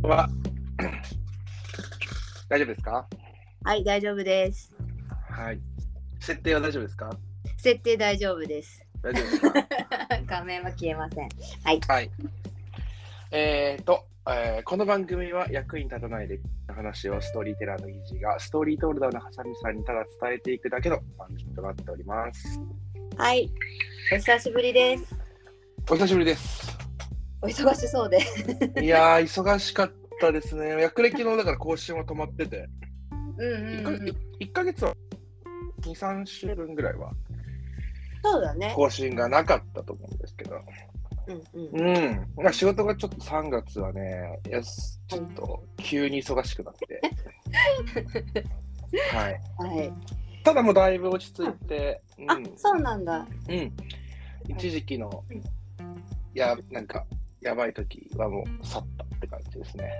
は大丈夫ですか？ はい、大丈夫です。 はい。設定は大丈夫ですか？ 設定大丈夫です。 大丈夫ですか？ 画面は消えません。はい。 はい。この番組は役に立たないで話をストーリーテラーのイージーがストーリートールダーのハサミさんにただ伝えていくだけの番組となっております。 はい。お久しぶりです。 お久しぶりです。 お忙しそうで。 いやー、忙しかったですね。役歴のだから更新は止まってて、1ヶ月は2、3週分ぐらいはそうだね。 更新がなかったと思うんですけど、まあ、仕事がちょっと3月はね、ちょっと急に忙しくなって、はい。 はい。 ただもうだいぶ落ち着いて、 あ、そうなんだ。 一時期のなんかやばい時はもう去ったって感じですね。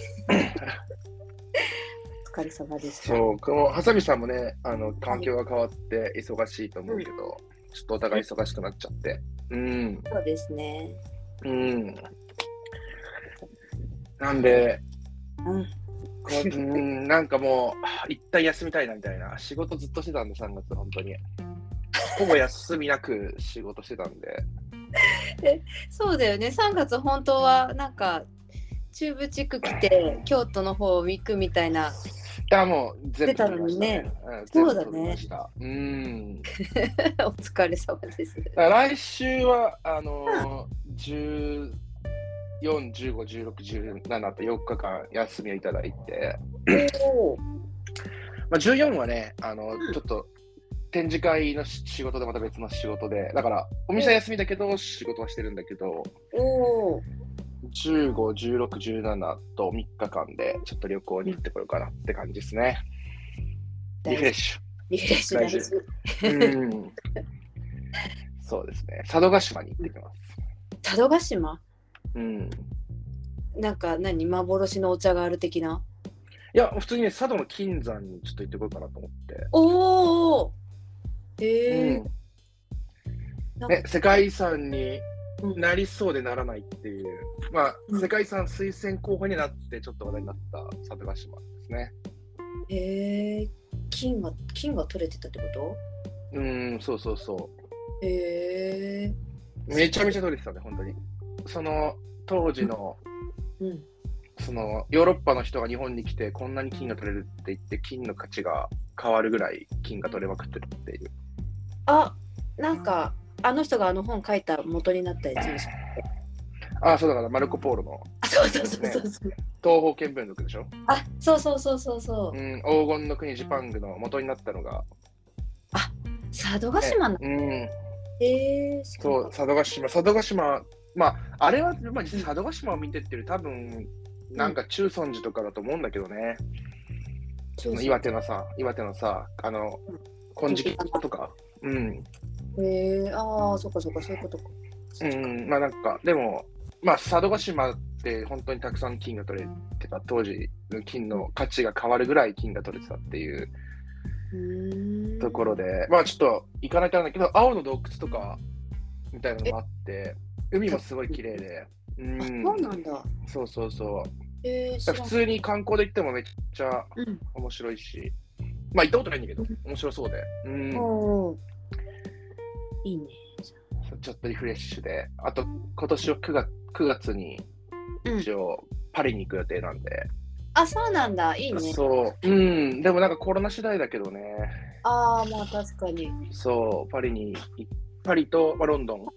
お疲れ様でした。 そう、このハサミさんもね、環境が変わって忙しいと思うけど、ちょっとお互い忙しくなっちゃって。 そうですね。 なんで、なんかもう一旦休みたいなみたいな。仕事ずっとしてたんで、3月本当に。ほぼ休みなく仕事してたんで。 そうだよね。3月本当はなんか中部地区来て京都の方を行くみたいな。 いやもう全部取りましたね。 そうだね。お疲れ様です。 来週は14、15、16、17と4日間休みをいただいて、まあ、14はね、ちょっと展示会の仕事でまた別の仕事で、だからお店は休みだけど仕事はしてるんだけど、15、16、17と3日間でちょっと旅行に行ってこようかなって感じですね。リフレッシュ。 リフレッシュ大事。 そうですね。佐渡島に行ってきます。 佐渡島？なんか幻のお茶がある的な？ いや、普通にね、佐渡の金山にちょっと行ってこようかなと思って。 おー。 ね、世界遺産になりそうでならないっていう、まあ、世界遺産推薦候補になってちょっと話題になった佐渡島ですね。 金が取れてたってこと？ そうそうそう。めちゃめちゃ取れてたね、本当に。その当時の、そのヨーロッパの人が日本に来てこんなに金が取れるって言って金の価値が変わるぐらい金が取れまくってたっていう。 なんかあの人があの本書いた元になったやつでしょ。そうだからマルコ・ポーロの、 そう。 東方見聞録でしょ。 そう。 黄金の国ジパングの元になったのが。 佐渡島なの？ そう、佐渡島、まあ、あれは、まあ、実際佐渡島を見てっていうより多分、なんか中尊寺とかだと思うんだけどね。岩手のさ、金色とか。 そっか、そういうことか。 まあなんか、でも、まあ佐渡島って本当にたくさん金が取れてた、当時の金の価値が変わるぐらい金が取れてたっていうところで、まあちょっと行かないとあれだけど、青の洞窟とかみたいなのもあって、海もすごい綺麗で。 そうなんだ。 そう。普通に観光で行ってもめっちゃ面白いし、まあ行ったことないんだけど、面白そうで。 いいね。 ちょっとリフレッシュで、あと今年は9月に一応パリに行く予定なんで。 そうなんだ。いいね。 そう。でもなんかコロナ次第だけどね。 まあ確かに。 そう、パリと、ロンドン。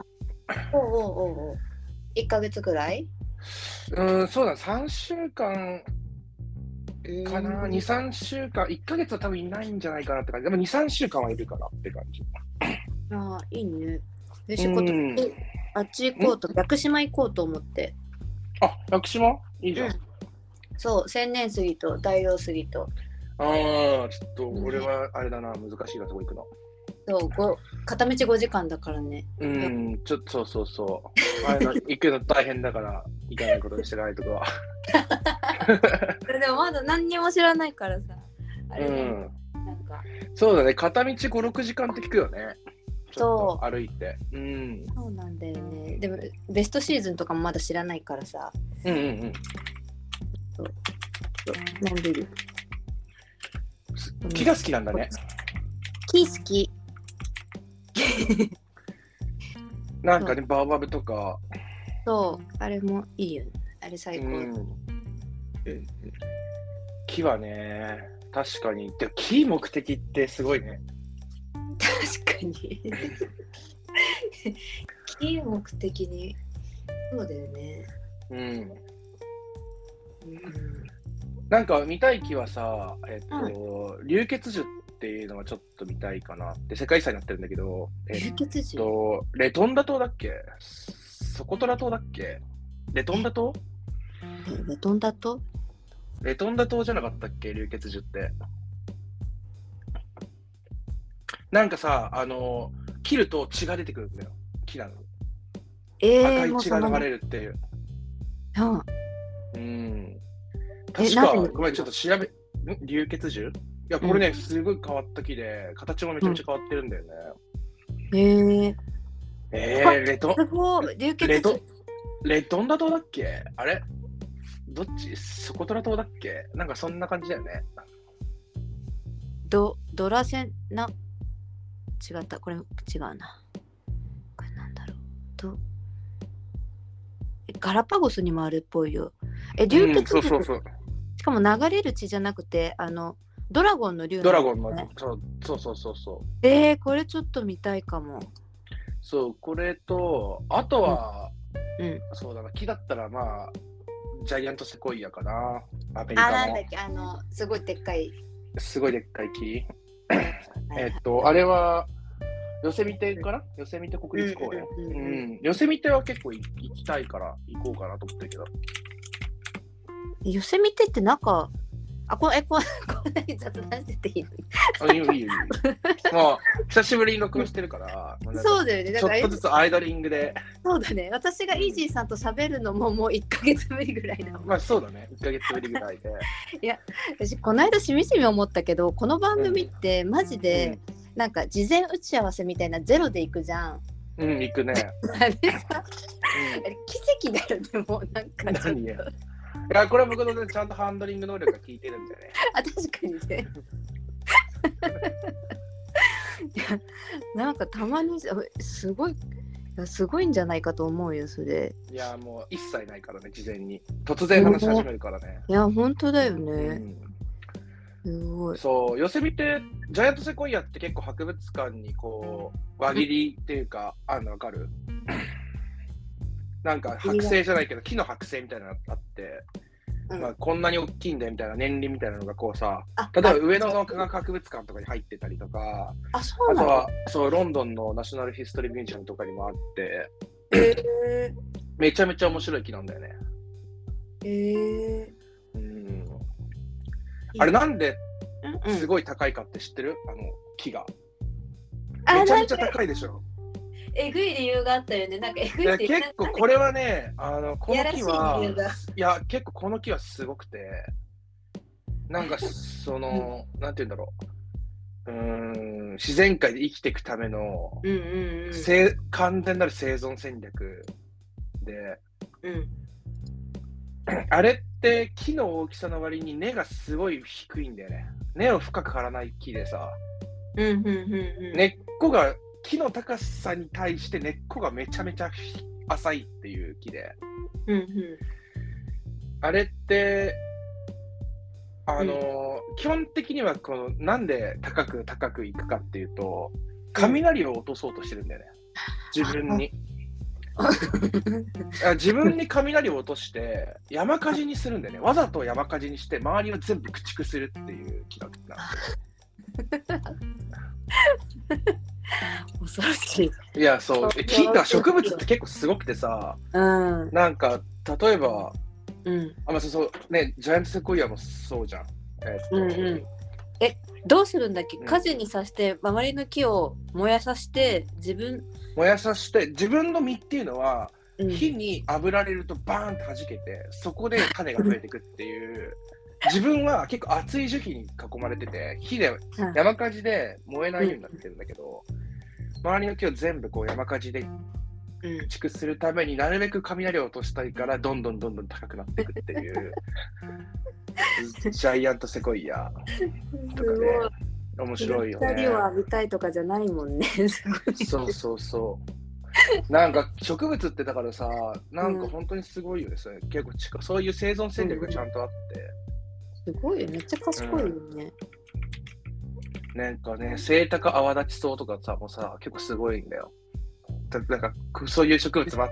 1ヶ月くらい？ そうだ、3週間かな、2、3週間、1ヶ月は多分いないんじゃないかなって感じ。でも2、3週間はいるかなって感じ。 いいね。あっち行こうと、屋久島行こうと思って。 屋久島いいじゃん。 そう、千年杉と大王杉と。 ちょっと俺はあれだな、難しいなとこ行くの。 そう、片道5時間だからね。 ちょっとそう。行くの大変だから行かないことにしてないとか。 でもまだ何にも知らないからさ。なんかそうだね、片道5、6時間って聞くよね。 そう。 歩いて。 そうなんだよね。でもベストシーズンとかもまだ知らないからさ。 そう。のんびり。 木が好きなんだね。 木好き。 なんかね、バーバブとか。 そう、あれもいいよね。あれ最高。 木はね、確かに。でも木目的ってすごいね。 確かに。木目的に。そうだよね。 なんか見たい木はさ、流血樹っていうのがちょっと見たいかなって世界遺産になってるんだけど、 流血樹レトンダ島だっけ？ソコトラ島だっけ？レトンダ島？ レトンダ島？ レトンダ島じゃなかったっけ？流血樹って。なんかさ、切ると血が出てくるんだよ。木なの。赤い血が流れるっていう。確か、ごめん、ちょっと調べ、流血樹？いや、これね、すごい変わった木で、形もめちゃめちゃ変わってるんだよね。レトンダ島だっけ？あれどっち？ソコトラ島だっけ？なんかそんな感じだよね。 ドラセンな、違った、これ違うな。これなんだろう。ガラパゴスにもあるっぽいよ。流血樹、 そう。 しかも流れる血じゃなくて、ドラゴンの竜、ね。 ドラゴンの、そう。 これちょっと見たいかも。 そう、これと、あとは、そうだな、木だったらまあ、ジャイアントセコイアかな。アメリカの。 なんだっけ、すごいでっかい。 すごいでっかい木。あれは、ヨセミテかな？ヨセミテ国立公園。ヨセミテは結構行きたいから行こうかなと思ってるけど。 ヨセミテってなんか、こんなに雑談してていいの？ いいよ。もう、久しぶりに録音してるから、 そうだよね。 ちょっとずつアイドリングで。 そうだね。私がイージーさんと喋るのももう1ヶ月ぶりぐらいだもん。 まあそうだね。1ヶ月ぶりぐらいで。 いや、私この間しみじみ思ったけど、この番組ってマジで、なんか事前打ち合わせみたいなゼロで行くじゃん。 行くね。 あれさ、奇跡だよね、もうなんか。 何や。いや、これは僕の、ね、ちゃんとハンドリング能力が効いてるんだよね。 確かにね。いや、なんかたまにすごいんじゃないかと思うよ、それ。 いや、もう一切ないからね、事前に。突然話し始めるからね。 いや、本当だよね。すごい。 そう、ヨセミテ、ジャイアントセコイアって結構博物館にこう、輪切りっていうか、あるのわかる？なんか剥製じゃないけど、木の剥製みたいなのがあって、まあ、こんなに大きいんだよみたいな年輪みたいなのがこうさ、例えば上野の科学博物館とかに入ってたりとか、あとはそうロンドンのナショナルヒストリーミュージアムとかにもあって、めちゃめちゃ面白い木なんだよね。あれなんですごい高いかって知ってる？木が。めちゃめちゃ高いでしょ。 えぐい理由があったよね。なんかえぐいって結構これはね、この木は、いや、結構この木はすごくて、なんかなんて言うんだろう、自然界で生きていくための、完全なる生存戦略で、あれって木の大きさの割に根がすごい低いんだよね。根を深く張らない木でさ、根っこが木の高さに対して根っこがめちゃめちゃ浅いっていう木で、あれって基本的にはなんで高くいくかっていうと、雷を落とそうとしてるんだよね、自分に。自分に雷を落として山火事にするんだよね。わざと山火事にして周りを全部駆逐するっていう木なんですけど。 恐ろしい。 いや、そう。木が植物って結構すごくてさ、なんか例えば、そうね、ジャイアントセコイアもそうじゃん。 どうするんだっけ？火事にさして周りの木を燃やさせて自分の実っていうのは、火に炙られるとバーンって弾けて、そこで種が増えていくっていう自分は結構熱い樹皮に囲まれてて、火で山火事で燃えないようになってるんだけど、周りの木を全部こう山火事で築するためになるべく雷を落としたいからどんどん高くなっていくっていうジャイアントセコイアとかね、面白いよね。 光を浴びたいとかじゃないもんね。 そうなんか植物ってだからさ、なんか本当にすごいよね、結構そういう生存戦略がちゃんとあって、 すごいよ、めっちゃ賢いよね。 なんかね、セイタカアワダチソウとかさ、もうさ、結構すごいんだよ。なんかそういう植物もあって、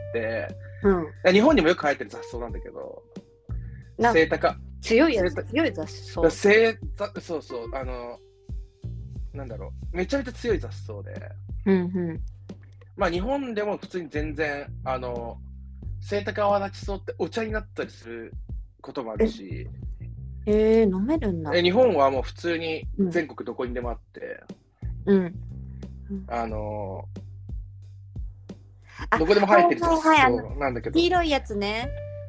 日本にもよく生えてる雑草なんだけど、セイタカ強い雑草。 そうそう、なんだろう、めちゃめちゃ強い雑草で、まあ日本でも普通に全然セイタカアワダチソウってお茶になったりすることもあるし、 飲めるんだ。 日本はもう普通に全国どこにでもあって、どこでも生えてる雑草なんだけど、 黄色いやつね。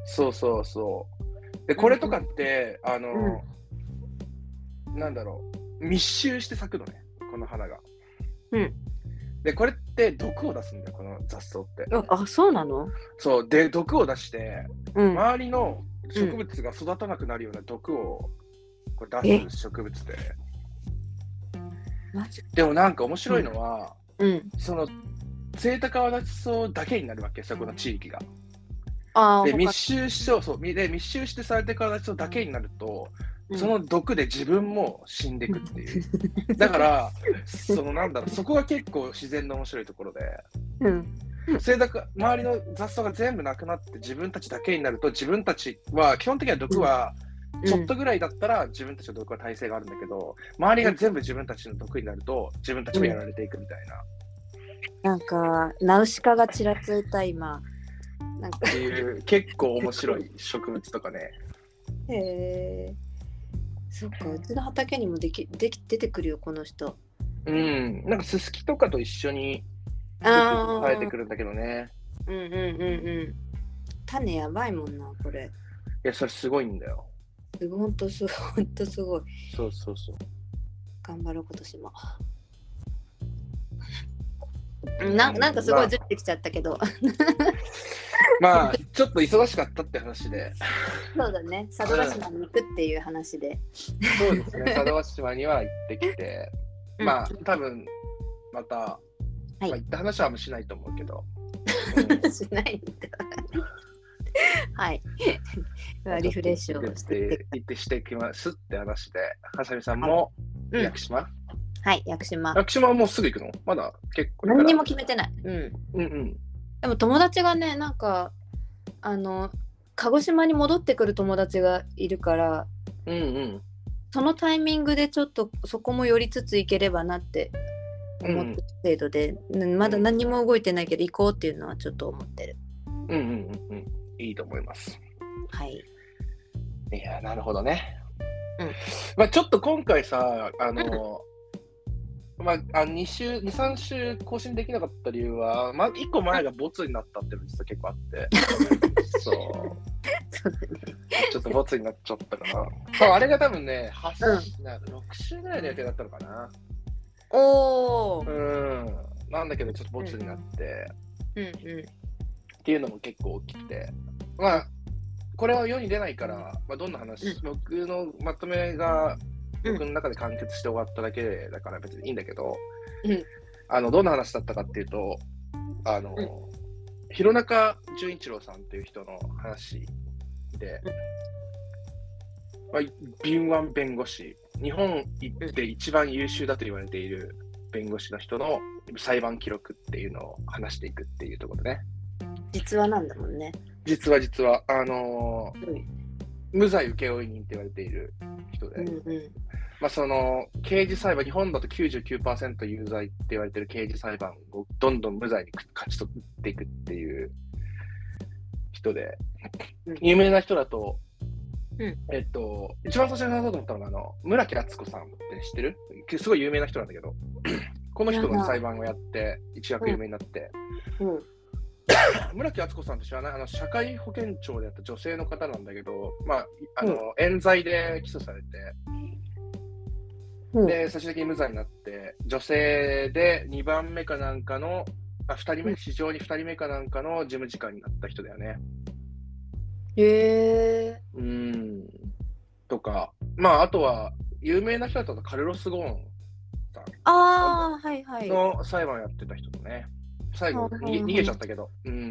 でこれとかってなんだろう、密集して咲くのね、この花が。でこれって毒を出すんだよ、この雑草って。 そうなの？ そうで、毒を出して、周りの植物が育たなくなるような毒をこれ出す植物で。でもなんか面白いのは、そのセイタカアワダチソウだけになるわけ、そこの地域が。で密集してセイタカアワダチソウだけになると、その毒で自分も死んでいくっていう。だからなんだろう、そこが結構自然の面白いところで、周りの雑草が全部なくなって自分たちだけになると、自分たちは基本的には毒はちょっとぐらいだったら自分たちの毒は耐性があるんだけど、周りが全部自分たちの毒になると自分たちもやられていくみたいな。 なんかナウシカがちらついた今。なんかっていう結構面白い植物とかね。 へえ。そっか、うちの畑にも出てくるよ、この人。 なんかススキとかと一緒に生えてくるんだけどね。 種やばいもんな、これ。 いや、それすごいんだよ。 ほんとすごい。 そう。 頑張ろう、今年も。なんかすごいずれてきちゃったけど。 まあちょっと忙しかったって話で。 そうだね、佐渡島に行くっていう話で。 そうですね、佐渡島には行ってきて、まあ多分また、行った話はあんましないと思うけど。 しないんだ。はい。リフレッシュをしてきますって話で、はさみさんも屋久島？ はい、屋久島。 屋久島はもうすぐ行くの？まだ結構。 何にも決めてない。でも友達がね、なんか鹿児島に戻ってくる友達がいるから、そのタイミングでちょっとそこも寄りつつ行ければなって思ってる程度で、まだ何も動いてないけど行こうっていうのはちょっと思ってる。 いいと思います。 はい。 いや、なるほどね。まあちょっと今回さ、2、3週更新できなかった理由は、1個前がボツになったっていうのが実は結構あって。そうだね。ちょっとボツになっちゃったかな。あれが多分ね、6週ぐらいの予定だったのかな。なんだけど、ちょっとボツになって、っていうのも結構大きくて。まあ、これは世に出ないから、どんな話、僕のまとめが、僕の中で完結して終わっただけだから別にいいんだけど、どんな話だったかっていうと、弘中純一郎さんっていう人の話で、敏腕弁護士、日本で一番優秀だと言われている弁護士の人の裁判記録っていうのを話していくっていうところでね。 実話なんだもんね。 実は無罪請負人って言われている人で、その刑事裁判、日本だと 99% 有罪って言われている刑事裁判をどんどん無罪に勝ち取っていくっていう人で、有名な人だと、一番最初に話そうと思ったのが村木敦子さんって知ってる？すごい有名な人なんだけど、この人の裁判をやって一躍有名になって、村木敦子さんって知らない？社会保険庁でやった女性の方なんだけど、冤罪で起訴されて、で最終的に無罪になって、女性で2番目かなんかの 2人目、史上に2人目かなんかの事務次官になった人だよね。 へえ。 とか、まあ、あとは、有名な人だったらカルロス・ゴーンさん。 ああ、はいはい。 の裁判やってた人とね。最後逃げちゃったけど。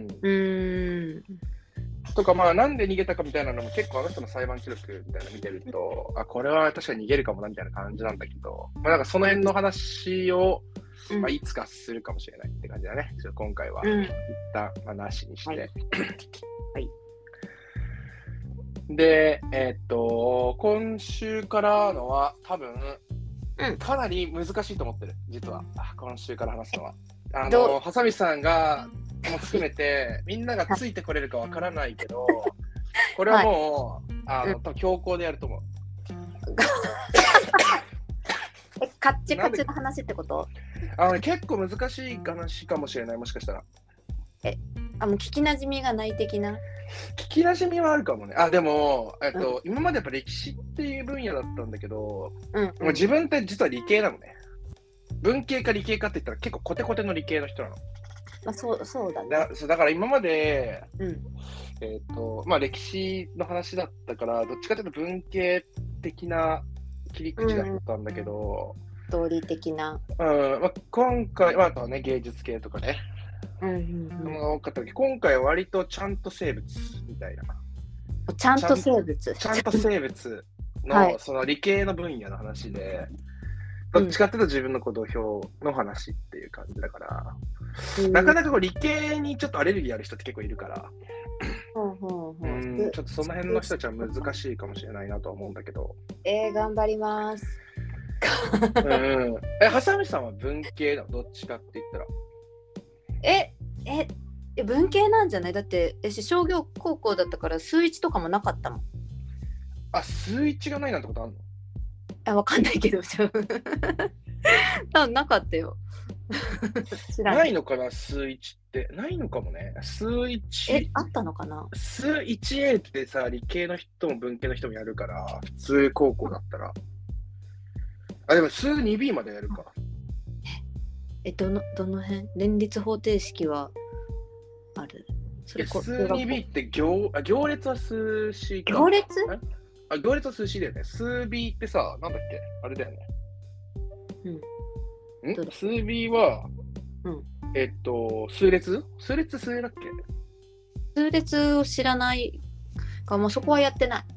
とか、まあ、なんで逃げたかみたいなのも結構あの人の裁判記録みたいなの見てると、あ、これは確かに逃げるかもなみたいな感じなんだけど、まあ、なんかその辺の話を、まあ、いつかするかもしれないって感じだね。今回は一旦、まあ、なしにして。はい。で、今週からのは多分、かなり難しいと思ってる、実は。今週から話すのは。ハサミさんがも含めて、みんながついてこれるかわからないけど、これはもう、多分強行でやると思う。 カッチカチの話ってこと？ 結構難しい話かもしれない、もしかしたら。 もう聞きなじみがない的な？ 聞きなじみはあるかもね。でも、今までやっぱ歴史っていう分野だったんだけど、もう自分って実は理系なのね。文系か理系かって言ったら結構コテコテの理系の人なの。 そうだね。 だから今まで、まあ歴史の話だったから、どっちかというと文系的な切り口だったんだけど、 ストーリー的な。 まあ、今回はあとはね、芸術系とかね。多かったけど、今回は割とちゃんと生物みたいな。 ちゃんと生物の、その理系の分野の話で、どっちかっていうと自分の土俵の話っていう感じだから、なかなか理系にちょっとアレルギーある人って結構いるから、ちょっとその辺の人たちは難しいかもしれないなとは思うんだけど。 頑張ります。 ハサミさんは文系なの？どっちかって言ったら。 文系なんじゃない？だって商業高校だったから数1とかもなかったもん。 数1がないなんてことあるの？ わかんないけど多分なかったよ。 ないのかな、数1って。ないのかもね。数1。 あったのかな？ 数 1A ってさ、理系の人も文系の人もやるから、普通高校だったら。でも数 2B までやるか。 どの辺？連立方程式はある？ 数 2B って行列は数 C か。 行列？ 行列は数 C だよね。数 B ってさ、なんだっけ？あれだよね。数 B は、数列数だっけ？ 数列を知らないか、もうそこはやってない。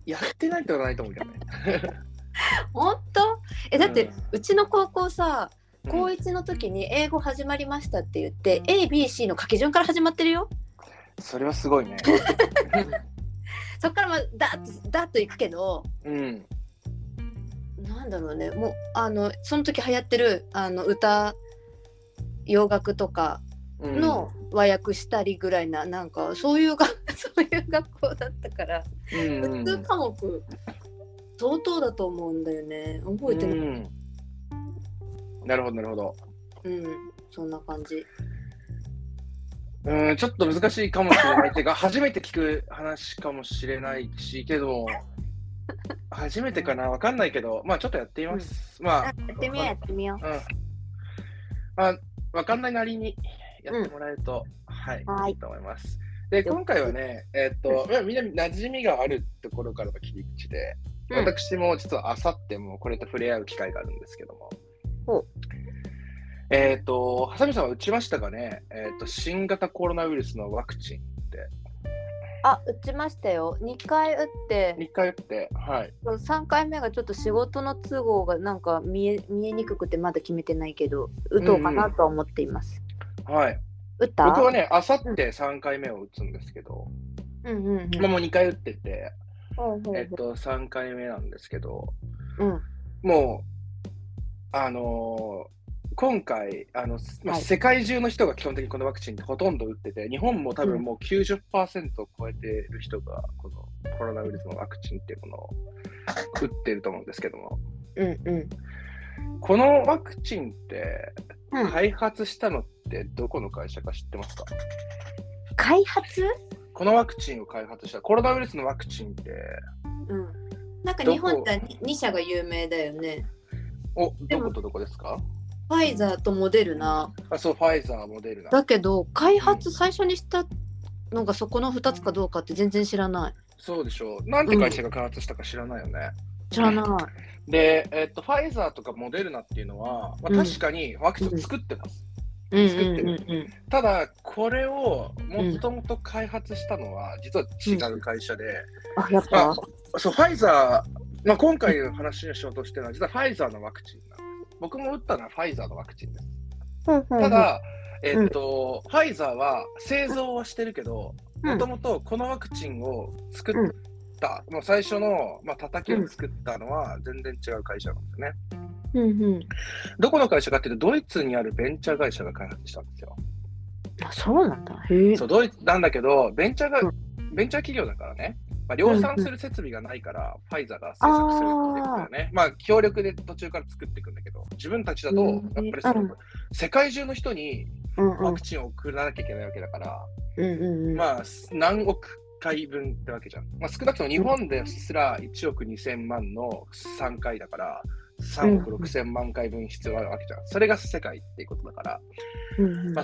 やってないってことはないと思うけどね。 本当？だって、うちの高校さ、高1の時に英語始まりましたって言って、ABC の書き順から始まってるよ。 それはすごいね。 そっからダッといくけど、なんだろうね、もうその時流行ってる歌、洋楽とかの和訳したりぐらいな、なんかそういう学校だったから、普通科目相当だと思うんだよね。覚えてない。 なるほど。 そんな感じ。 ちょっと難しいかもしれないっていうか、初めて聞く話かもしれないし、けど、初めてかな、わかんないけど、まあちょっとやってみます。やってみよう。わかんないなりにやってもらえると、いいと思います。で、今回はね、みんな馴染みがあるところからの切り口で、私も実はあさってもこれと触れ合う機会があるんですけども、ハサミさんは打ちましたかね、新型コロナウイルスのワクチンって。 打ちましたよ。2回打って、 はい。 3回目がちょっと仕事の都合がなんか見えにくくてまだ決めてないけど、打とうかなと思っています。 はい。 打った？ 僕はね、あさって3回目を打つんですけど、もう2回打ってて、3回目なんですけど、もう、今回世界中の人が基本的にこのワクチンってほとんど打ってて、日本も多分もう 90% を超えている人がこのコロナウイルスのワクチンっていうものを打っていると思うんですけども、このワクチンって開発したのってどこの会社か知ってますか？ 開発？ このワクチンを開発したコロナウイルスのワクチンって、 なんか日本では2社が有名だよね。 どことどこですか？ ファイザーとモデルナ。 そう、ファイザー、モデルナ。 だけど、開発最初にしたのがそこの2つかどうかって全然知らない。 そうでしょう。なんて会社が開発したか知らないよね。 知らない。 で、ファイザーとかモデルナっていうのは、確かにワクチンを作ってます。作ってる。ただ、これをもともと開発したのは、実は違う会社で、 やっぱそう、ファイザー、今回の話をしようとしてるのは、実はファイザーのワクチンなんです。僕も打ったのはファイザーのワクチンです。ただ、ファイザーは製造はしてるけど、もともとこのワクチンを作った、もう最初の、叩きを作ったのは全然違う会社なんですよね。どこの会社かっていうと、ドイツにあるベンチャー会社が開発したんですよ。 そうなんだ。 そう、ドイツなんだけど、ベンチャー企業だからね、量産する設備がないから、ファイザーが製作するっていうことだよね。協力で途中から作っていくんだけど、自分たちだと、やっぱり世界中の人にワクチンを送らなきゃいけないわけだから、何億回分ってわけじゃん。少なくとも日本ですら1億2000万の3回だから、3億6000万回分必要あるわけじゃん。それが世界っていうことだから、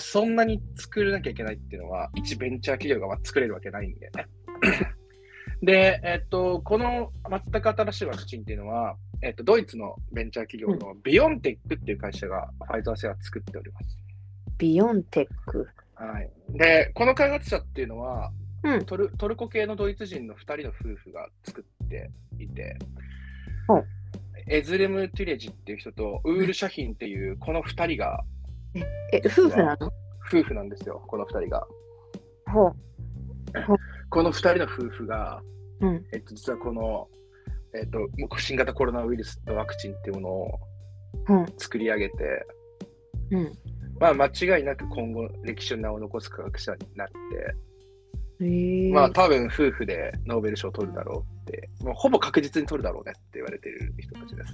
そんなに作らなきゃいけないっていうのは、一ベンチャー企業が作れるわけないんだよね。で、この全く新しいワクチンっていうのは、ドイツのベンチャー企業のビオンテックっていう会社がファイザー製は作っております。 ビオンテック。 はい。で、この開発者っていうのは、トルコ系のドイツ人の2人の夫婦が作っていて、エズレム・トゥレジっていう人とウール・シャヒンっていうこの2人が、 夫婦なの？ 夫婦なんですよ、この2人が。この2人の夫婦が、実はこの、新型コロナウイルスのワクチンっていうものを作り上げて、間違いなく今後歴史に名を残す科学者になって、多分夫婦でノーベル賞を取るだろうって、もうほぼ確実に取るだろうねって言われている人たちです。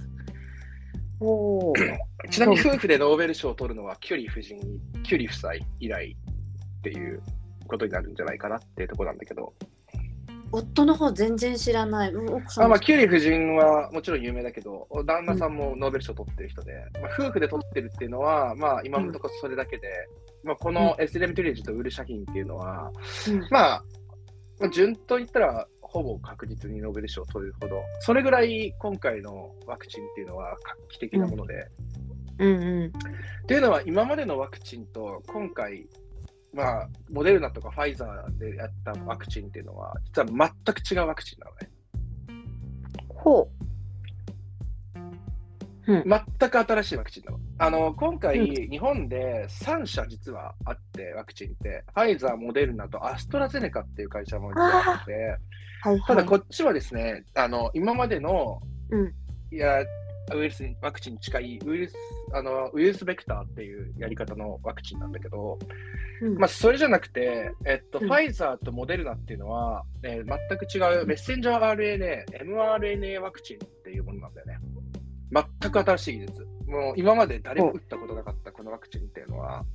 ちなみに夫婦でノーベル賞を取るのはキュリー夫妻以来っていうことになるんじゃないかなっていうところなんだけど、 夫の方全然知らない。 キュリー夫人はもちろん有名だけど、旦那さんもノーベル賞を取ってる人で、夫婦で取ってるっていうのは、今のところそれだけで、このエスレム・トゥレジとウール・シャヒンっていうのは、順と言ったらほぼ確実にノーベル賞を取るほど、それぐらい今回のワクチンっていうのは画期的なもので、っていうのは今までのワクチンと今回、モデルナとかファイザーでやったワクチンっていうのは、実は全く違うワクチンなのね。全く新しいワクチンなの。今回、日本で3社実はあって、ワクチンって、ファイザー、モデルナとアストラゼネカっていう会社も実はあって、ただこっちはですね、今までの、ウイルスワクチンに近いウイルスベクターっていうやり方のワクチンなんだけど、それじゃなくて、ファイザーとモデルナっていうのは、全く違うメッセンジャー RNA、mRNA ワクチンっていうものなんだよね。全く新しい技術。もう今まで誰も打ったことなかったこのワクチンっていうのは、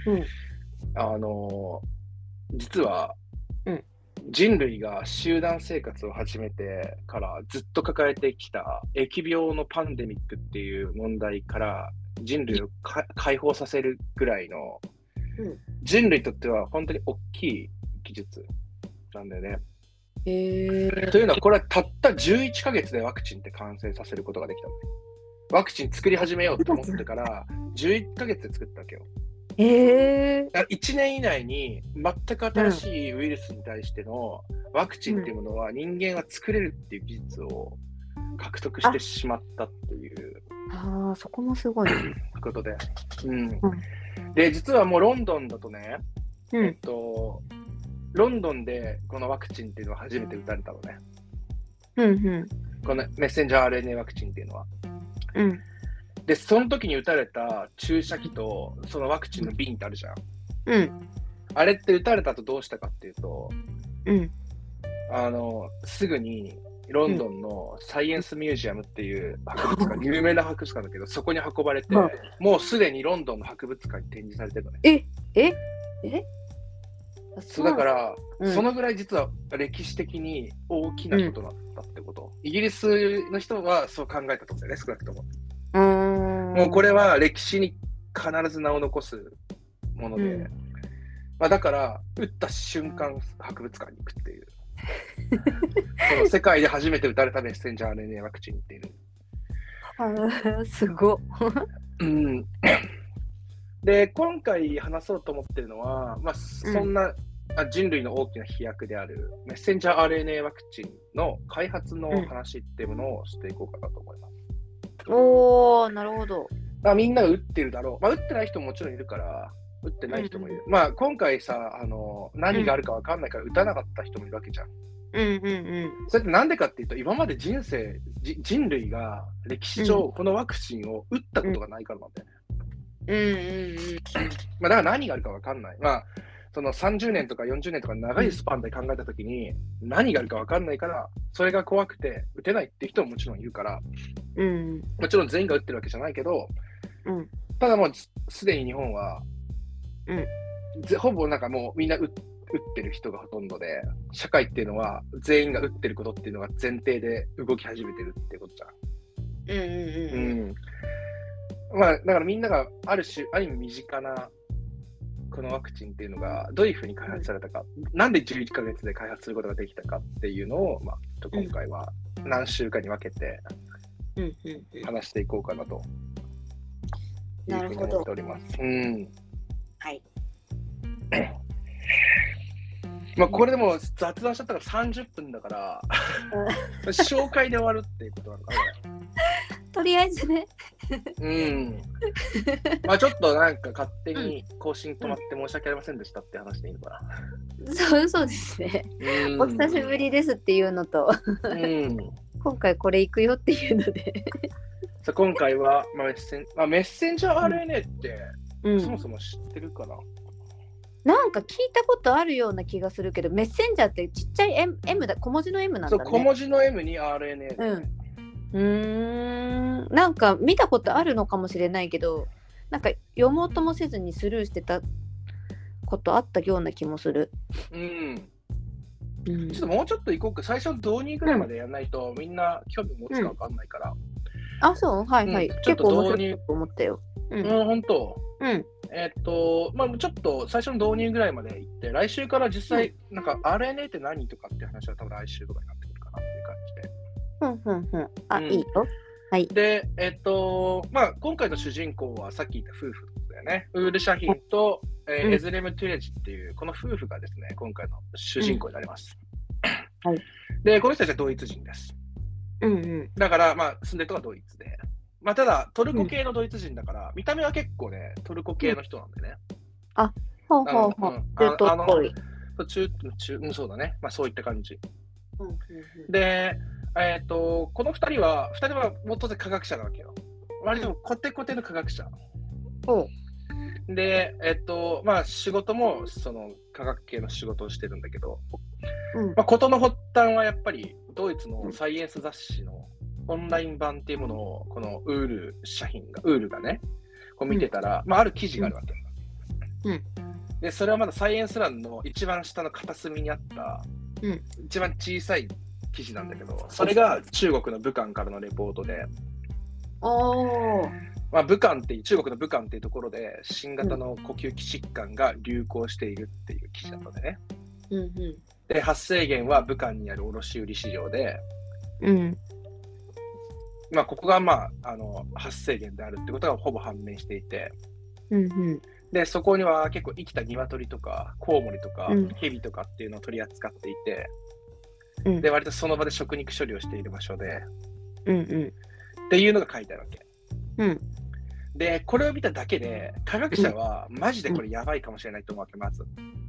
実は、人類が集団生活を始めてからずっと抱えてきた疫病のパンデミックっていう問題から人類を解放させるぐらいの、人類にとっては本当に大きい技術なんだよね。というのはこれはたった11ヶ月でワクチンって完成させることができたのね。ワクチン作り始めようと思ってから11ヶ月で作ったわけよ。1年以内に全く新しいウイルスに対してのワクチンっていうものは人間は作れるっていう技術を獲得してしまったっていうそこもすごいことで、で実はもうロンドンだとね、ロンドンでこのワクチンっていうのは初めて打たれたのね、このメッセンジャー RNA ワクチンっていうのは、でその時に打たれた注射器とそのワクチンの瓶ってあるじゃん、あれって打たれたとどうしたかっていうと、すぐにロンドンのサイエンスミュージアムっていう博物館、有名な博物館だけど、そこに運ばれて、もうすでにロンドンの博物館に展示されてるのね。そうだから、そのぐらい実は歴史的に大きなことだったってこと。イギリスの人はそう考えたと思うんだよね、少なくとも。もうこれは歴史に必ず名を残すもので、まあ、だから打った瞬間博物館に行くっていうその世界で初めて打たれたメッセンジャー RNA ワクチンっていうすごっで今回話そうと思ってるのは、まあ、そんな、人類の大きな飛躍であるメッセンジャー RNA ワクチンの開発の話っていうものをしていこうかなと思います。 おー、なるほど。 みんなが打ってるだろう。まあ、打ってない人ももちろんいるから、打ってない人もいる。まあ、今回さ、何があるか分かんないから打たなかった人もいるわけじゃん。それってなんでかっていうと、今まで人類が歴史上、このワクチンを打ったことがないからなんだよね。まあ、だから何があるか分かんない。まあその30年とか40年とか長いスパンで考えたときに何があるか分かんないから、それが怖くて打てないっていう人ももちろんいるから、もちろん全員が打ってるわけじゃないけど、ただもうすでに日本は、ほぼなんかもうみんな打ってる人がほとんどで、社会っていうのは全員が打ってることっていうのが前提で動き始めてるっていうことじゃん。まあだからみんながある意味身近なこのワクチンっていうのがどういうふうに開発されたか、なんで11ヶ月で開発することができたかっていうのを、まあ、今回は何週かに分けて話していこうかなというふうに思っております。 はい。 まあこれでも雑談しちゃったから30分だから紹介で終わるっていうことなのかな。 とりあえずねまあちょっとなんか勝手に更新止まって申し訳ありませんでしたって話でいいのかな。そうですね。お久しぶりですっていうのと今回これ行くよっていうので今回は、メッセンジャー RNA って、そもそも知ってるかな。 なんか聞いたことあるような気がするけど、メッセンジャーってちっちゃい M だ、小文字の M なんだね。 そう、小文字の M に RNA で、 なんか見たことあるのかもしれないけど、なんか読もうともせずにスルーしてたことあったような気もする。 ちょっともうちょっと行こうか。最初導入ぐらいまでやらないと、みんな興味持つか分かんないから。 そうはいはい。結構面白いと思ったよ。 本当。まあちょっと最初の導入ぐらいまで行って、来週から実際、なんか RNA って何とかって話は多分来週とかになってくるかなっていう感じで。いいよ。はい。で、まあ今回の主人公はさっき言った夫婦だよね。ウール・シャヒンと、エズレム・トゥレジっていうこの夫婦がですね、今回の主人公になります。で、この人たちはドイツ人です。だから、まあ住んでるとはドイツで。まあただ、トルコ系のドイツ人だから、見た目は結構ね、トルコ系の人なんでね。そうだね。まあそういった感じ。で、この2人はもう当然科学者なわけよ。割とコテコテの科学者。で、まあ仕事もその科学系の仕事をしてるんだけど、まあ事の発端はやっぱりドイツのサイエンス雑誌のオンライン版っていうものをこのウールがね、こう見てたら、まあある記事があるわけ。で、それはまだサイエンス欄の一番下の片隅にあった、一番小さい記事なんだけど、それが中国の武漢からのレポートで、まあ、中国の武漢っていうところで新型の呼吸器疾患が流行しているっていう記事だったんでね。で、発生源は武漢にある卸売市場で、まあ、ここが、まあ、発生源であるってことがほぼ判明していて、で、そこには結構生きた鶏とかコウモリとか蛇とかっていうのを取り扱っていて、で、割とその場で食肉処理をしている場所で、っていうのが書いてあるわけ。で、これを見ただけで、科学者はマジでこれやばいかもしれないと思うわけ、まず。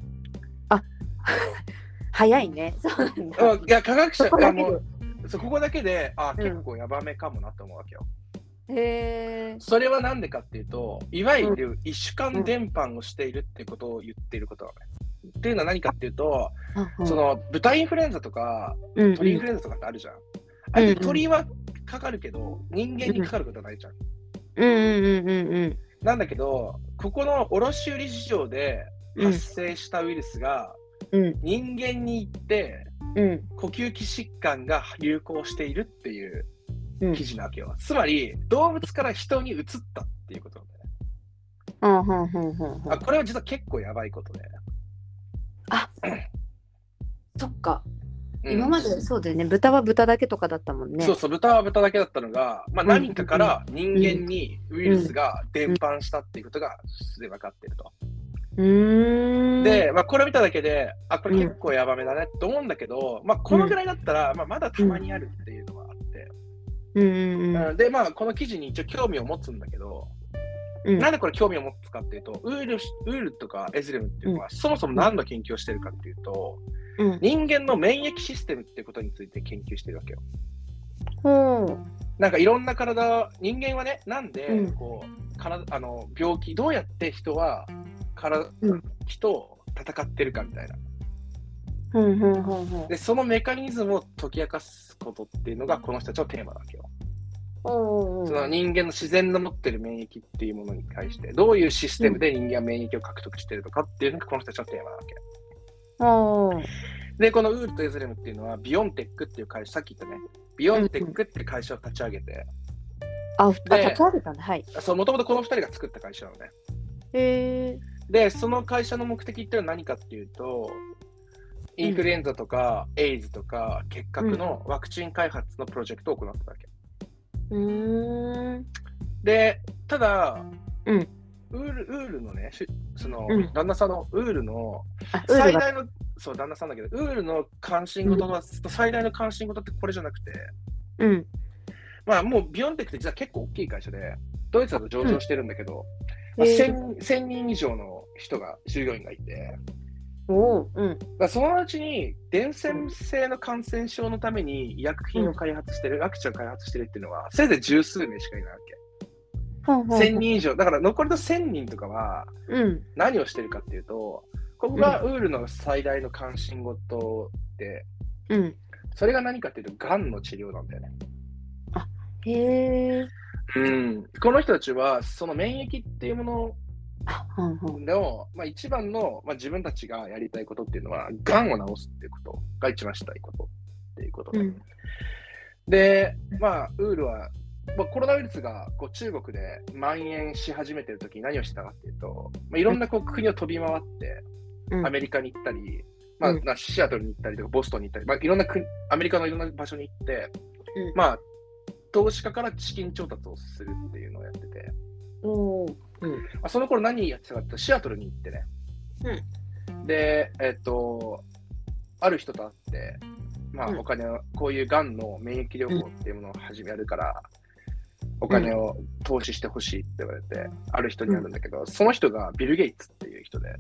早いね。そうなんだ。 いや、科学者ここだけで、結構やばめかもなと思うわけよ。それはなんでかっていうと、いわゆる異種間伝播をしているってことを言っていることなのね。っていうのは何かっていうと、その豚インフルエンザとか鳥インフルエンザとかってあるじゃん。あれ鳥はかかるけど、人間にかかることはないじゃん。なんだけど、ここの卸売市場で発生したウイルスが人間に行って、呼吸器疾患が流行しているっていう記事なわけよ。つまり動物から人に移ったっていうことなんだよね。 これは実は結構やばいことで。 あ、そっか。今までそうだよね。豚は豚だけとかだったもんね。 そうそう、豚は豚だけだったのが、まあ、何かから人間にウイルスが伝播したっていうことがすでに分かっていると。で、まあ、これを見ただけで、これ結構やばめだねと思うんだけど、まあ、このぐらいだったら、まあ、まだたまにあるっていうのがあって。で、まあ、この記事に一応興味を持つんだけど、なんでこれ興味を持つかっていうと、ウールとかエズレムっていうのは、そもそも何の研究をしてるかっていうと、人間の免疫システムっていうことについて研究してるわけよ。なんかいろんな人間はね、なんでこう病気、どうやって人は人を戦ってるかみたいな。で、そのメカニズムを解き明かすことっていうのがこの人たちのテーマだわけよ。その人間の自然の持ってる免疫っていうものに対して、どういうシステムで人間は免疫を獲得しているのかっていうのがこの人たちのテーマなわけ。で、このウールとエズレムっていうのは、ビオンテックっていう会社、さっき言ったね、ビオンテックっていう会社を立ち上げて、 立ち上げたんだ、はい。 そう、もともとこの2人が作った会社なのね。で、その会社の目的っていうのは何かっていうと、インフルエンザとか、エイズとか、結核のワクチン開発のプロジェクトを行ったわけ。で、ただ、ウールのね、その旦那さんのウールの最大の、そう旦那さんだけど、ウールの関心事の最大の関心事ってこれじゃなくて、まあもうビヨンテックって実は結構大きい会社で、ドイツだと上場してるんだけど、1000人以上の人が従業員がいて、そのうちに伝染性の感染症のために医薬品を開発してる、ワクチンを開発してるっていうのは、せいぜい十数名しかいないわけ。1000人以上、だから残りの1000人とかは何をしてるかっていうと、ここがウールの最大の関心事で、それが何かっていうと、がんの治療なんだよね。この人たちは、その免疫っていうものの、一番の、自分たちがやりたいことっていうのは、がんを治すっていうことが一番したいことっていうことで、ウールは、コロナウイルスが中国で蔓延し始めてるときに何をしてたかっていうと、いろんな国を飛び回って、アメリカに行ったり、シアトルに行ったりとか、ボストンに行ったり、いろんなアメリカのいろんな場所に行って、投資家から資金調達をするっていうのをやってて、その頃何やってたかってシアトルに行ってね、で、ある人と会って、お金を、こういうがんの免疫療法っていうものをやるから、お金を投資してほしいって言われて、ある人にあるんだけど、その人がビル・ゲイツっていう人で、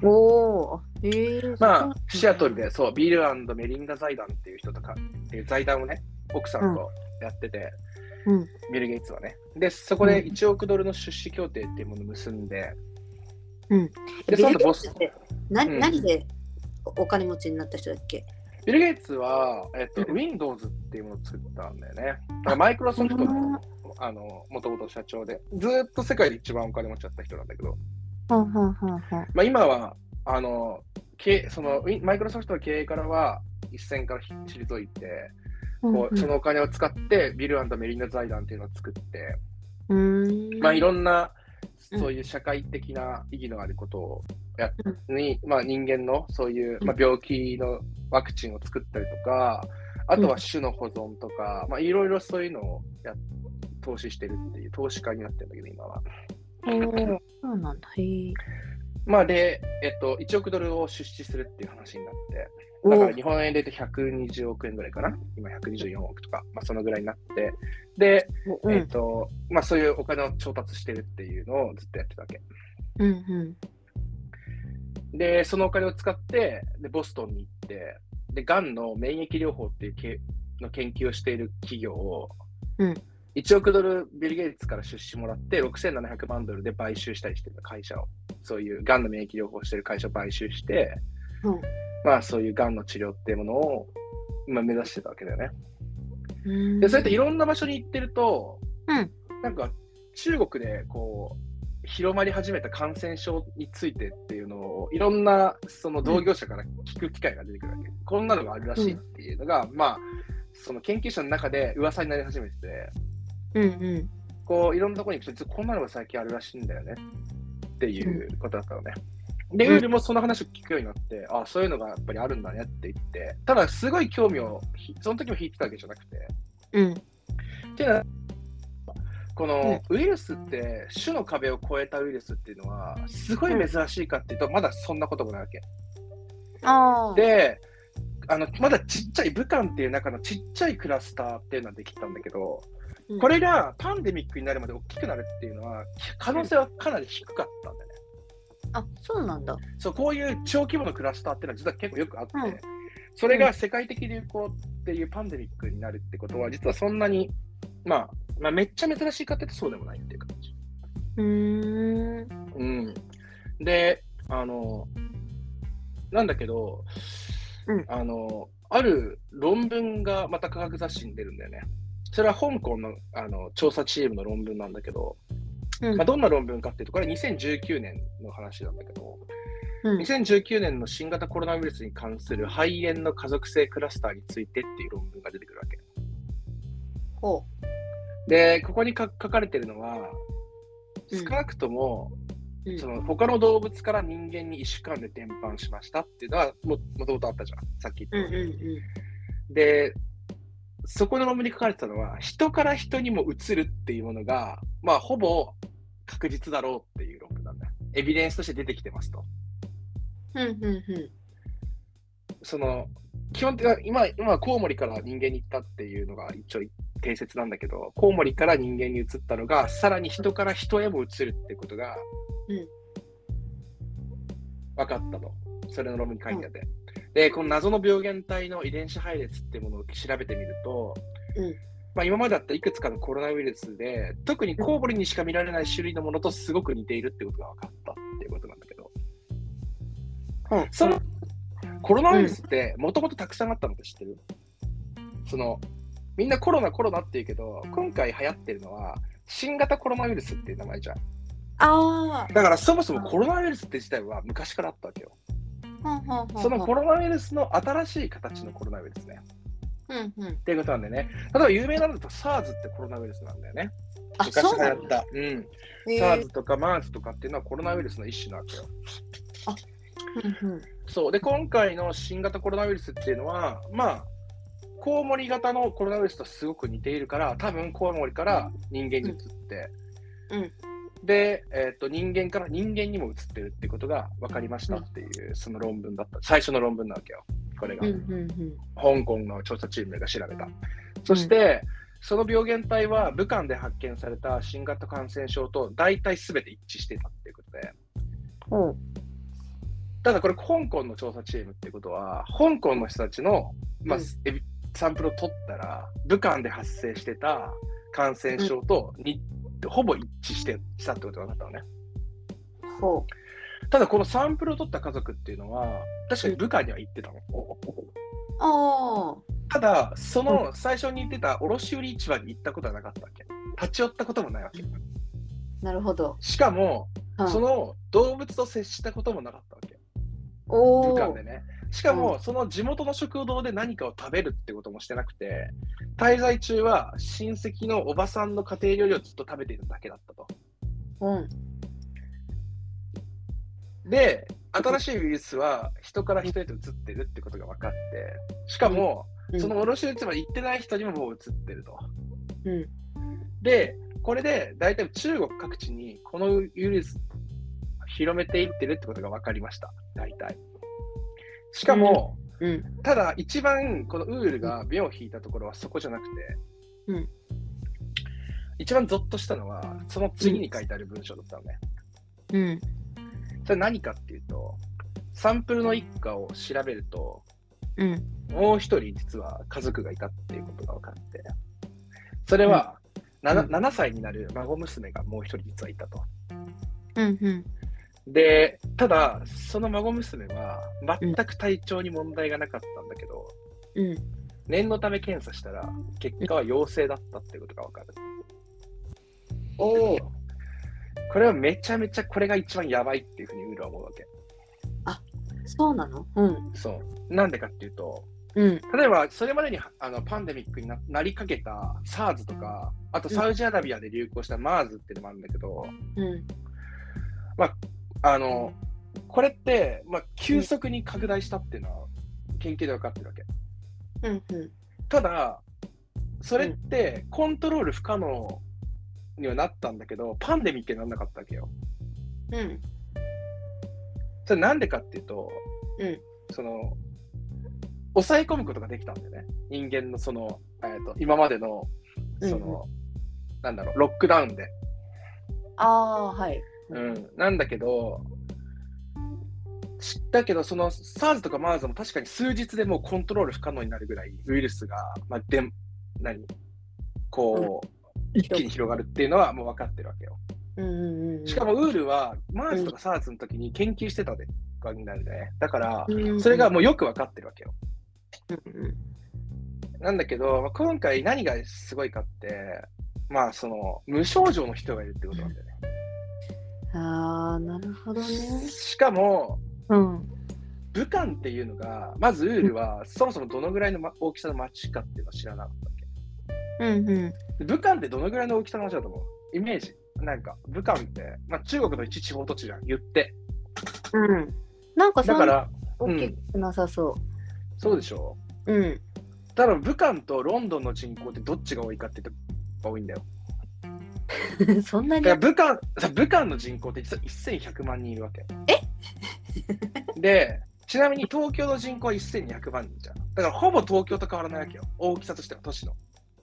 シアトルで、ビル&メリンダ財団っていう人とか、財団をね、奥さんとやってて、ビル・ゲイツはね。で、そこで1億ドルの出資協定っていうものを結んで、 で、その後ボス。何でお金持ちになった人だっけ？ ビル・ゲイツは、Windows っていうものを作ったんだよね。マイクロソフトのもともと社長で、ずっと世界で一番お金持ちだった人なんだけど、今はそのマイクロソフトの経営からは一線から退いて、そのお金を使ってビル&メリンダ財団っていうのを作って、いろんなそういう社会的な意義のあることを人間のそういう、病気のワクチンを作ったりとか、あとは種の保存とか、いろいろそういうのを投資してるっていう投資家になってるんだけど、今は。 そうなんだ。 で、1億ドルを出資するっていう話になって、だから日本円で言うと120億円ぐらいかな、今124億とか、そのぐらいになって、で、そういうお金を調達してるっていうのをずっとやってたわけ。で、そのお金を使って、でボストンに行って、で、がんの免疫療法っていうの研究をしている企業を、1億ドルビル・ゲイツから出資もらって6700万ドルで買収したりしてる会社を、そういうがんの免疫療法をしている会社を買収して、そういうがんの治療っていうものを目指してたわけだよね。で、そうやっていろんな場所に行ってると、なんか中国で広まり始めた感染症についてっていうのをいろんなその同業者から聞く機会が出てくるわけ。こんなのがあるらしいっていうのが、その研究者の中で噂になり始めてて、いろんなところに行くと、こんなのが最近あるらしいんだよねっっていうことだったのね。で、ウールもその話を聞くようになって、あ、そういうのがやっぱりあるんだねって言って、ただすごい興味をその時も引いてたわけじゃなくて、っていうのはこのウイルスって種の壁を越えたウイルスっていうのはすごい珍しいかっていうと、まだそんなこともないわけ。で、まだちっちゃい武漢っていう中のちっちゃいクラスターっていうのはできたんだけど、これがパンデミックになるまで大きくなるっていうのは可能性はかなり低かったんだよね。 あ、そうなんだ。 そう、こういう超規模のクラスターっていうのは実は結構よくあって、それが世界的流行っていうパンデミックになるってことは、実はそんなに、まあ、めっちゃ珍しいかって言うとそうでもないっていう感じ。で、なんだけど、ある論文がまた科学雑誌に出るんだよね。それは香港の、調査チームの論文なんだけど、どんな論文かっていうと、これ2019年の話なんだけど、2019年の新型コロナウイルスに関する肺炎の家族性クラスターについてっていう論文が出てくるわけ。で、ここに書かれてるのは、少なくとも、その他の動物から人間に1週間で伝播しましたっていうのはもともとあったじゃん、さっき言った。で、そこの論文に書かれてたのは、人から人にも移るっていうものが、まあ、ほぼ確実だろうっていう論文なんだ。エビデンスとして出てきてますと。その基本的に今コウモリから人間に行ったっていうのが一応定説なんだけど、コウモリから人間に移ったのがさらに人から人へも移るってことが分かったと。それの論文に書いてあって、でこの謎の病原体の遺伝子配列っていうものを調べてみると、今まであったいくつかのコロナウイルスで特にコウモリにしか見られない種類のものとすごく似ているってことが分かったっていうことなんだけど、そのコロナウイルスってもともとたくさんあったのって知ってる？みんなコロナって言うけど、今回流行ってるのは新型コロナウイルスっていう名前じゃん。だからそもそもコロナウイルスって自体は昔からあったわけよ。そのコロナウイルスの新しい形のコロナウイルスね。っていうことなんでね。例えば有名なのだと SARS ってコロナウイルスなんだよね。昔流行った。SARS とか MERS とかっていうのはコロナウイルスの一種なわけよ。そうで、今回の新型コロナウイルスっていうのは、コウモリ型のコロナウイルスとすごく似ているから、多分コウモリから人間に移って、で、人間から人間にも移ってるっていうことが分かりましたっていう、その論文だった。最初の論文なわけよ。これが。香港の調査チームが調べた。そして、その病原体は武漢で発見された新型感染症と大体全て一致してたっていうことで。ただこれ香港の調査チームってことは、香港の人たちの、サンプルを取ったら、武漢で発生してた感染症とほぼ一致したってことが分かったのね。ただこのサンプルを取った家族っていうのは、確かに武漢には行ってたの。ただ、その最初に言ってた卸売市場に行ったことはなかったわけ。立ち寄ったこともないわけ。 なるほど。 しかも、その動物と接したこともなかったわけ。武漢でね。しかも、その地元の食堂で何かを食べるってこともしてなくて、滞在中は親戚のおばさんの家庭料理をずっと食べているだけだったと。で、新しいウイルスは人から人へと移ってるってことが分かって、しかも、その卸売市場に行ってない人にももう移ってると。で、これで大体中国各地にこのウイルス広めていってるってことが分かりました。大体。しかも、ただ一番このウールが目を引いたところはそこじゃなくて、一番ゾッとしたのはその次に書いてある文章だったのね。それ何かっていうと、サンプルの一家を調べると、もう一人実は家族がいたっていうことが分かって、それは 7歳になる孫娘がもう一人実はいたと。で、ただ、その孫娘は全く体調に問題がなかったんだけど、念のため検査したら、結果は陽性だったっていうことが分かる。これはめちゃめちゃこれが一番やばいっていうふうにウールは思うわけ。 そうなの？ そう。なんでかっていうと、例えばそれまでにパンデミックに なりかけた SARS とか、あとサウジアラビアで流行した MERS っていうのもあるんだけど、 まあ、これって、まあ、急速に拡大したっていうのは研究で分かってるわけ。 うんうん。 ただ、それってコントロール不可能にはなったんだけど、パンデミックにならなかったわけよ。 うん。 それなんでかっていうと、 うん。 その、抑え込むことができたんだよね。人間のその、今までの、その、なんだろう、ロックダウンで。 ああ、はい。 なんだけど、その SARS とか MERS も確かに数日でもうコントロール不可能になるぐらいウイルスが、まあ、こう、一気に広がるっていうのはもう分かってるわけよ。しかもウールは MERS とか SARS の時に研究してたわけなんだね。だから、それがもうよく分かってるわけよ。なんだけど、今回何がすごいかって、まあその無症状の人がいるってことなんだよね。 ああ、なるほどね。 しかも、武漢っていうのが、まずウールはそもそもどのぐらいの大きさの町かっていうのを知らなかったわけ。武漢ってどのぐらいの大きさの町だと思う？イメージ。なんか、武漢って、まあ、中国の一地方都市じゃん、言って。 なんかだから、 大きくなさそう。 そうでしょ？多分武漢とロンドンの人口ってどっちが多いかって言ったら多いんだよ。 そんなに？ 武漢の人口って実は1100万人いるわけ。で、ちなみに東京の人口は1200万人じゃん。だからほぼ東京と変わらないわけよ。大きさとしては都市の。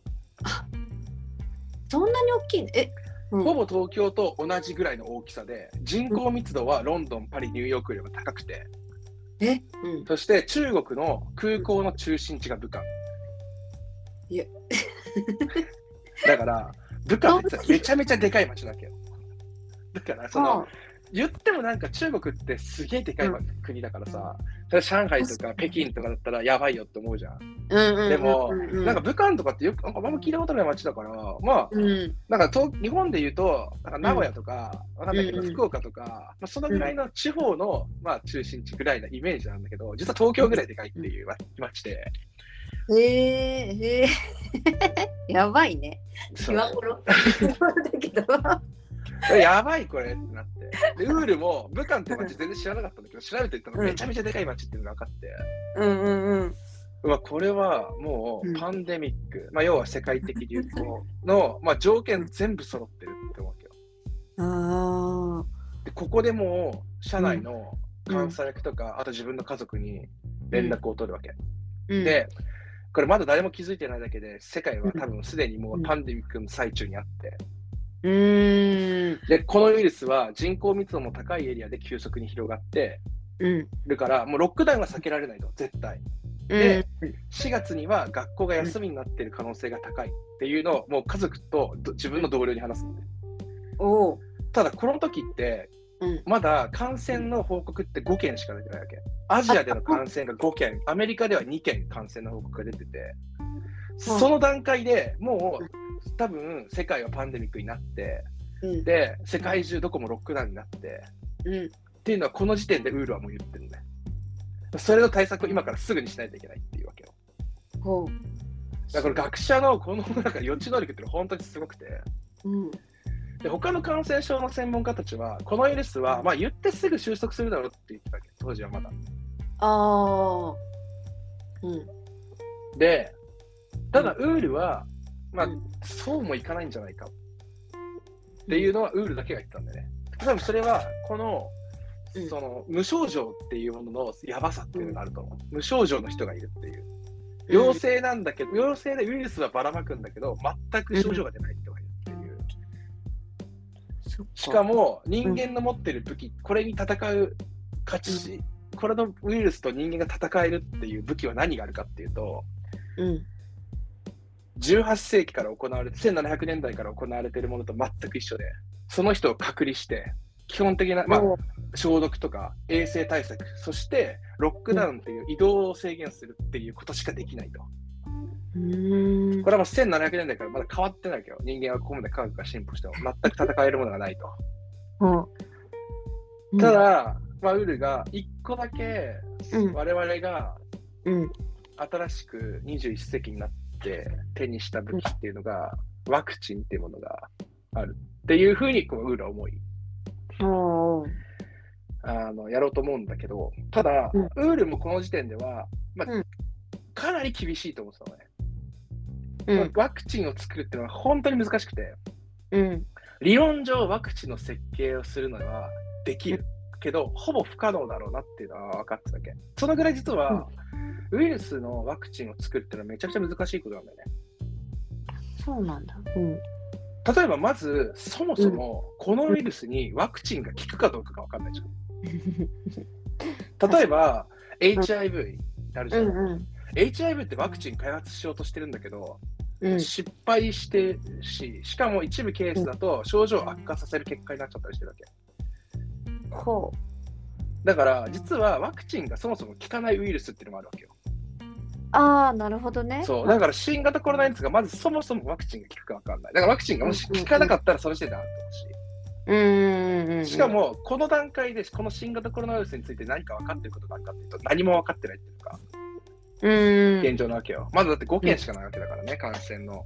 そんなに大きいね。 ほぼ東京と同じぐらいの大きさで、人口密度はロンドン、パリ、ニューヨークよりも高くて。そして中国の空港の中心地が武漢。 いや。 だから、武漢ってめちゃめちゃでかい街だけよ。だからその、言ってもなんか中国ってすげえでかい国だからさ、上海とか北京とかだったらやばいよって思うじゃん。でも、なんか武漢とかってよくあんま聞いたことない街だから、まあ、なんか日本で言うと、なんか名古屋とか、わかんないけど、福岡とか、まあ、そのぐらいの地方の、まあ、中心地ぐらいのイメージなんだけど、実は東京ぐらいでかいっていう街で。 やばいね。今頃だけど。 やばいこれってなって。で、ウールも武漢って街全然知らなかったんだけど、調べていったらめちゃめちゃでかい街っていうのが分かって。これはもうパンデミック、まあ要は世界的流行の、まあ、条件全部揃ってるって思うわけよ。で、ここでもう社内の監査役とか、あと自分の家族に連絡を取るわけ。で、これまだ誰も気づいてないだけで、世界は多分すでにもうパンデミックの最中にあって、で、このウイルスは人口密度も高いエリアで急速に広がってるから、もうロックダウンは避けられないと、絶対。で、4月には学校が休みになっている可能性が高いっていうのをもう家族と自分の同僚に話すのね。ただ、この時って、まだ感染の報告って5件しか出てないわけ。アジアでの感染が5件、アメリカでは2件感染の報告が出てて、その段階でもう多分世界はパンデミックになって、で、世界中どこもロックダウンになって、っていうのはこの時点でウールはもう言ってるね。それの対策を今からすぐにしないといけないっていうわけよ。だから学者のこのなんか予知能力ってのは本当にすごくて、で他の感染症の専門家たちはこのウイルスはまあ言ってすぐ収束するだろうって言ってたわけ、当時はまだ。で、ただウールは、まあそうもいかないんじゃないかっていうのはウールだけが言ったんだよね。多分それはこのその無症状っていうもののやばさっていうのがあると思う。無症状の人がいるっていう。陽性なんだけど、陽性でウイルスはばらまくんだけど、全く症状が出ない人がいるっていう。しかも人間の持ってる武器、これに戦う勝ち、これのウイルスと人間が戦えるっていう武器は何があるかっていうと、18世紀から行われて、1700年代から行われているものと全く一緒で、その人を隔離して、基本的な、まあ、消毒とか衛生対策、そしてロックダウンっていう移動を制限するっていうことしかできないと。これはもう1700年代からまだ変わってないけど、人間はここまで科学が進歩しても全く戦えるものがないと。ただ、まあ、ウルが1個だけ我々が新しく21世紀になって手にした武器っていうのがワクチンっていうものがあるっていうふうにこうウルは思い。 やろうと思うんだけど、ただ、ウールもこの時点では、かなり厳しいと思ってたのね。ワクチンを作るっていうのは本当に難しくて、理論上ワクチンの設計をするのはできるけど、ほぼ不可能だろうなっていうのは分かってたわけ。そのぐらい実は、ウイルスのワクチンを作るっていうのはめちゃくちゃ難しいことなんだよね。 そうなんだ。 例えばまずそもそもこのウイルスにワクチンが効くかどうかが分かんないじゃん。例えば HIV ってあるじゃん。HIV ってワクチン開発しようとしてるんだけど、失敗してるしかも一部ケースだと症状を悪化させる結果になっちゃったりしてるわけ。だから実はワクチンがそもそも効かないウイルスっていうのもあるわけよ。 なるほどね。 そう、だから新型コロナウイルスがまずそもそもワクチンが効くか分かんない。だからワクチンがもし効かなかったらその時点であってほしい。しかもこの段階でこの新型コロナウイルスについて何か分かってることがあるかっていうと何も分かってないっていうか現状なわけよ。まずだって5件しかないわけだからね、感染の。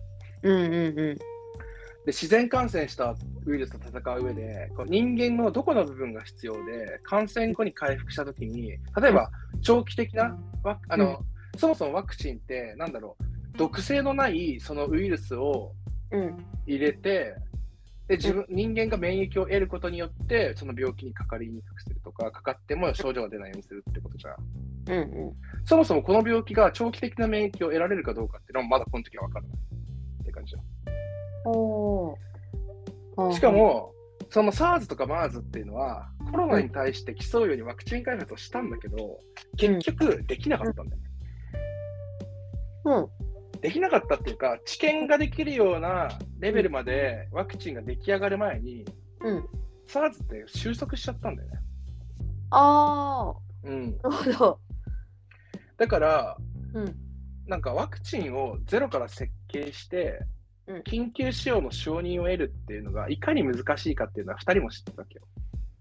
で自然感染したウイルスと戦う上で人間のどこの部分が必要で感染後に回復したときに例えば長期的なそもそもワクチンって毒性のないそのウイルスを入れて、で人間が免疫を得ることによってその病気にかかりにくくするとか、かかっても症状が出ないようにするってことじゃん。そもそもこの病気が長期的な免疫を得られるかどうかっていうのはまだこの時は分からないって感じだ。しかもその SARS とか MERS っていうのはコロナに対して競うようにワクチン開発をしたんだけど、結局できなかったんだよね。できなかったっていうか、治験ができるようなレベルまでワクチンが出来上がる前に、SARS って収束しちゃったんだよね。 なるほど。 だから、ワクチンをゼロから設計して、緊急使用の承認を得るっていうのがいかに難しいかっていうのは2人も知ってたわけよ。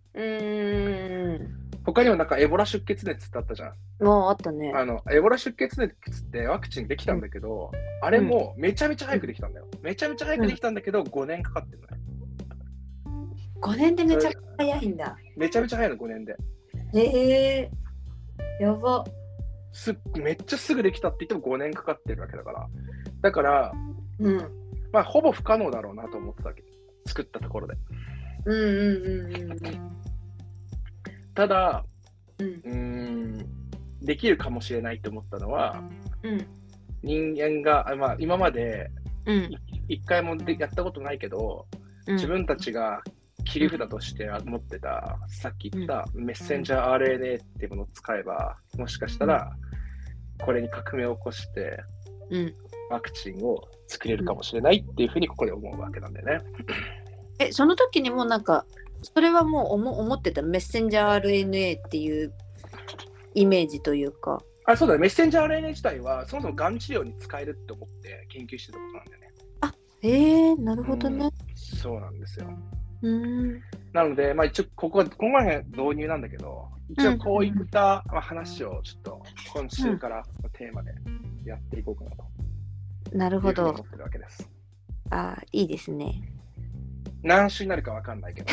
他にもエボラ出血熱ってあったじゃん。 あったね。 エボラ出血熱ってワクチンできたんだけど、あれもめちゃめちゃ早くできたんだよ。めちゃめちゃ早くできたんだけど、5年かかってるのね。 5年でめちゃくちゃ早いんだ。 めちゃめちゃ早いの、5年で。やば。 めっちゃすぐできたって言っても5年かかってるわけだから。だから、ほぼ不可能だろうなと思ってたわけ。作ったところで。ただ、できるかもしれないって思ったのは、人間が、今まで一回もやったことないけど、自分たちが切り札として持ってた、さっき言ったメッセンジャー RNA っていうものを使えば、もしかしたらこれに革命を起こして、ワクチンを作れるかもしれないっていうふうにここで思うわけなんだよね。 その時にもそれはもう思ってたメッセンジャー RNA っていうイメージというか。 そうだね、メッセンジャー RNA 自体はそもそもがん治療に使えるって思って研究してたことなんだよね。 なるほどね。 そうなんですよ。なので、一応ここまで導入なんだけど、一応こういった話をちょっと今週からのテーマでやっていこうかなと。 なるほど。 思ってるわけです。 いいですね。 何週になるかわかんないけど。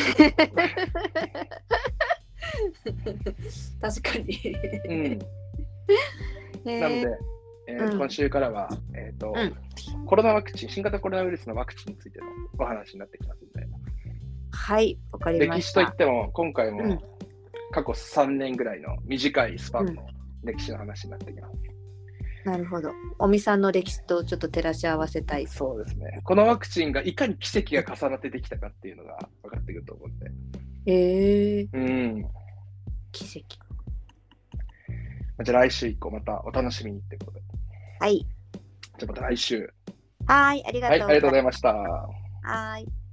確かに。 なので、今週からは、コロナワクチン、新型コロナウイルスのワクチンについてのお話になってきますので。 はい、わかりました。 歴史といっても、今回も過去3年ぐらいの短いスパンの歴史の話になってきます。 なるほど。尾身さんの歴史とちょっと照らし合わせたい。 そうですね。このワクチンがいかに奇跡が重なってできたかっていうのが分かってくると思うんで。 奇跡。 じゃあ来週以降またお楽しみにってことで。 はい。 じゃあまた来週。 はい、ありがとうございました。 はい。